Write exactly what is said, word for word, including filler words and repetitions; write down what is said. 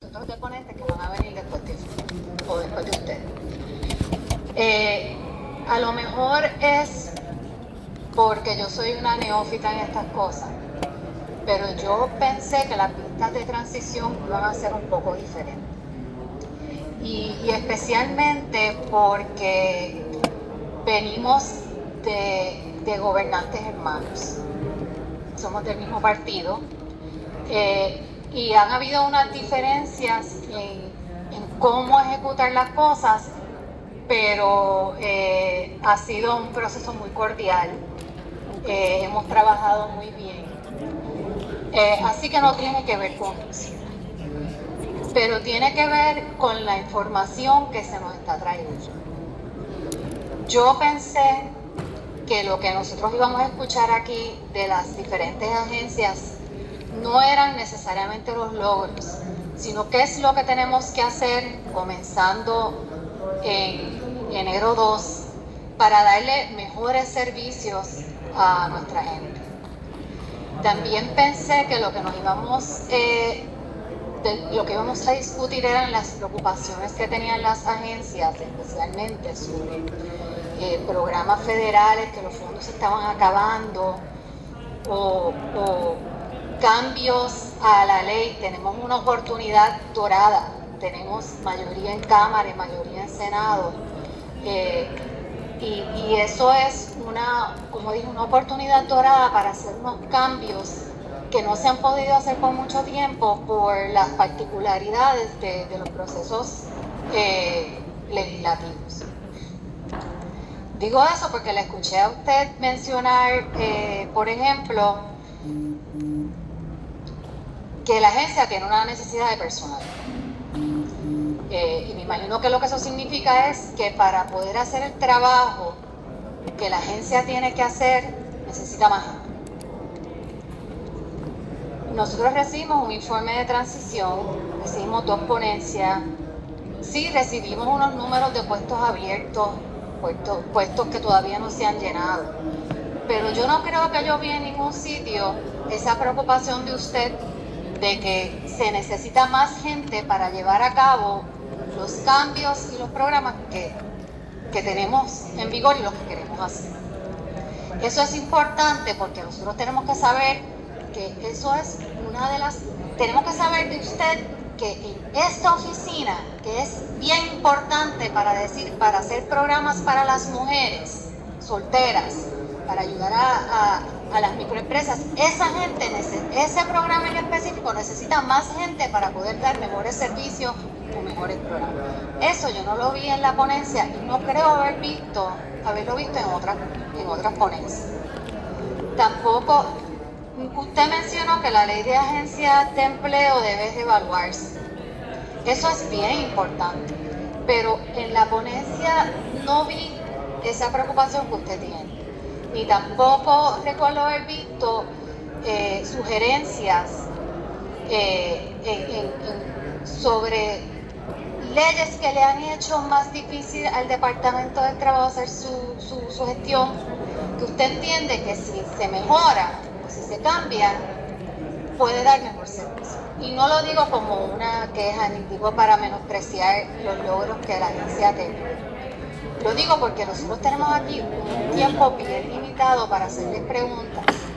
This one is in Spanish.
otros deponentes que van a venir después de, o después de ustedes. Eh, a lo mejor es porque yo soy una neófita en estas cosas, pero yo pensé que las pistas de transición iban a ser un poco diferentes. Y, y especialmente porque venimos de, de gobernantes hermanos. Somos del mismo partido. Eh, y han habido unas diferencias en, en cómo ejecutar las cosas, pero eh, ha sido un proceso muy cordial. Eh, hemos trabajado muy bien. Eh, así que no tiene que ver con eso, pero tiene que ver con la información que se nos está trayendo. Yo pensé que lo que nosotros íbamos a escuchar aquí de las diferentes agencias no eran necesariamente los logros, sino qué es lo que tenemos que hacer comenzando en enero dos para darle mejores servicios a nuestra gente. También pensé que lo que nos íbamos, eh, de, lo que íbamos a discutir eran las preocupaciones que tenían las agencias, especialmente sobre eh, programas federales, que los fondos se estaban acabando, o, o cambios a la ley. Tenemos una oportunidad dorada, tenemos mayoría en Cámara y mayoría en Senado, eh, y, y eso es una, como dije, una oportunidad dorada para hacer unos cambios que no se han podido hacer por mucho tiempo por las particularidades de, de los procesos eh, legislativos. Digo eso porque le escuché a usted mencionar, eh, por ejemplo, que la agencia tiene una necesidad de personal. Eh, y me imagino que lo que eso significa es que para poder hacer el trabajo que la agencia tiene que hacer, necesita más gente. Nosotros recibimos un informe de transición, recibimos dos ponencias, sí recibimos unos números de puestos abiertos, puestos, puestos que todavía no se han llenado, pero yo no creo que yo vi en ningún sitio esa preocupación de usted de que se necesita más gente para llevar a cabo los cambios y los programas que, que tenemos en vigor y los que queremos hacer. Eso es importante porque nosotros tenemos que saber que eso es una de las... Tenemos que saber de usted que en esta oficina, que es bien importante para decir, para hacer programas para las mujeres solteras, para ayudar a, a, a las microempresas, esa gente, ese programa en específico necesita más gente para poder dar mejores servicios o mejores programas. Eso yo no lo vi en la ponencia y no creo haber visto, haberlo visto en otras, en otras ponencias. Tampoco, usted mencionó que la ley de agencias de empleo debe reevaluarse. Eso es bien importante, pero en la ponencia no vi esa preocupación que usted tiene. Ni tampoco recuerdo haber visto eh, sugerencias eh, en, en, en, sobre leyes que le han hecho más difícil al Departamento del Trabajo hacer su, su, su gestión, que usted entiende que si se mejora o si se cambia, puede dar mejor servicio. Y no lo digo como una queja, ni digo para menospreciar los logros que la agencia tiene. Lo digo porque nosotros tenemos aquí un tiempo bien limitado para hacerles preguntas